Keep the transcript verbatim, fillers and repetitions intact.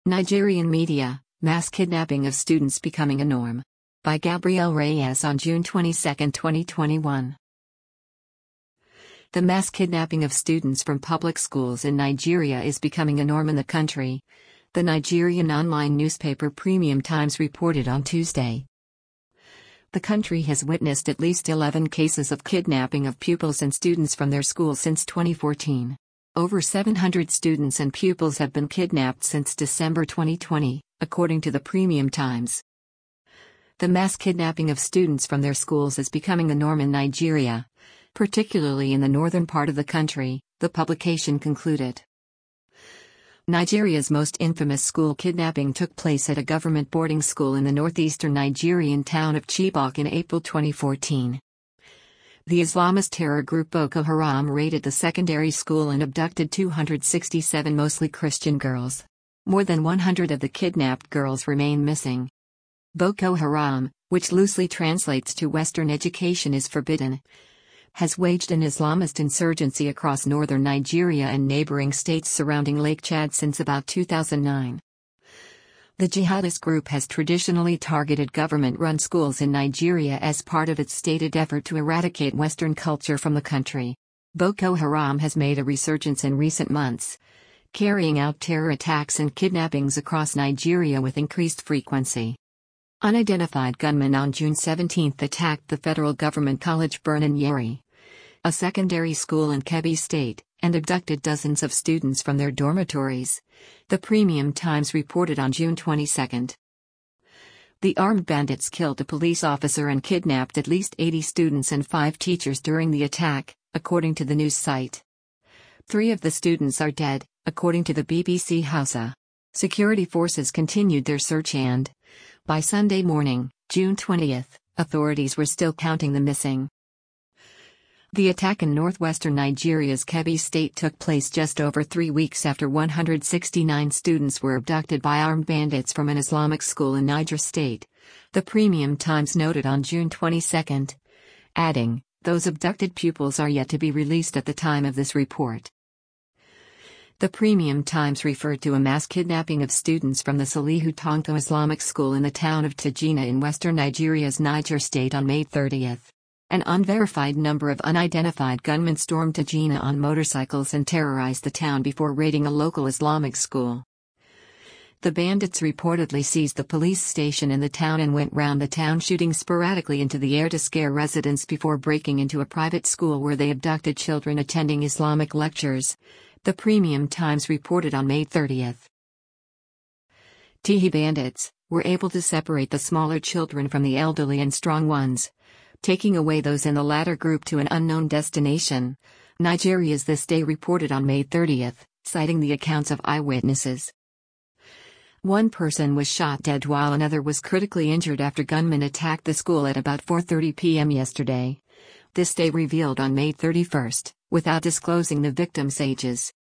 Nigerian media, mass kidnapping of students becoming a norm. By Gabrielle Reyes on June twenty-second, twenty twenty-one. The mass kidnapping of students from public schools in Nigeria is becoming a norm in the country, the Nigerian online newspaper Premium Times reported on Tuesday. The country has witnessed at least eleven cases of kidnapping of pupils and students from their schools since twenty fourteen. Over seven hundred students and pupils have been kidnapped since December twenty twenty, according to the Premium Times. The mass kidnapping of students from their schools is becoming the norm in Nigeria, particularly in the northern part of the country, the publication concluded. Nigeria's most infamous school kidnapping took place at a government boarding school in the northeastern Nigerian town of Chibok in April twenty fourteen. The Islamist terror group Boko Haram raided the secondary school and abducted two hundred sixty-seven mostly Christian girls. More than one hundred of the kidnapped girls remain missing. Boko Haram, which loosely translates to Western education is forbidden, has waged an Islamist insurgency across northern Nigeria and neighboring states surrounding Lake Chad since about two thousand nine. The jihadist group has traditionally targeted government-run schools in Nigeria as part of its stated effort to eradicate Western culture from the country. Boko Haram has made a resurgence in recent months, carrying out terror attacks and kidnappings across Nigeria with increased frequency. Unidentified gunmen on June seventeenth attacked the federal government college Birnin Yeri, a secondary school in Kebbi State, and abducted dozens of students from their dormitories, the Premium Times reported on June twenty-second. The armed bandits killed a police officer and kidnapped at least eighty students and five teachers during the attack, according to the news site. Three of the students are dead, according to the B B C Hausa. Security forces continued their search and, by Sunday morning, June twentieth, authorities were still counting the missing. The attack in northwestern Nigeria's Kebbi State took place just over three weeks after one hundred sixty-nine students were abducted by armed bandits from an Islamic school in Niger State, the Premium Times noted on June twenty-second, adding, those abducted pupils are yet to be released at the time of this report. The Premium Times referred to a mass kidnapping of students from the Salihu Tonto Islamic School in the town of Tajina in western Nigeria's Niger State on May thirtieth. An unverified number of unidentified gunmen stormed Tajina on motorcycles and terrorized the town before raiding a local Islamic school. The bandits reportedly seized the police station in the town and went round the town shooting sporadically into the air to scare residents before breaking into a private school where they abducted children attending Islamic lectures, the Premium Times reported on May thirtieth. Tihi bandits were able to separate the smaller children from the elderly and strong ones, taking away those in the latter group to an unknown destination, Nigeria's This Day reported on May thirtieth, citing the accounts of eyewitnesses. One person was shot dead while another was critically injured after gunmen attacked the school at about four thirty p m yesterday, This Day revealed on May thirty-first, without disclosing the victims' ages.